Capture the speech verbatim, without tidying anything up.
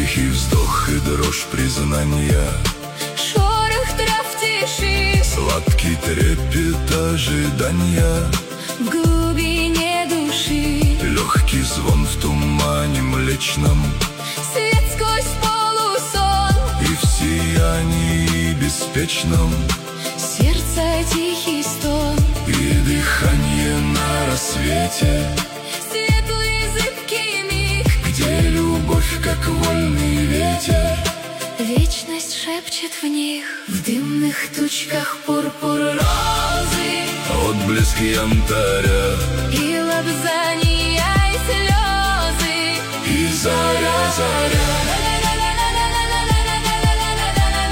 Тихий вздох и дрожь признания, шорох трав в тиши, сладкий трепет ожидания, в глубине души легкий звон в тумане млечном, свет сквозь полусон, и в сиянии беспечном сердце тихий стон, и дыхание на рассвете, светлый зыбкий миг, где любовь, как вольный ветер, вечность шепчет в них. В дымных тучках пурпур розы, отблеск янтаря, и лобзания, и слезы, и заря, заря.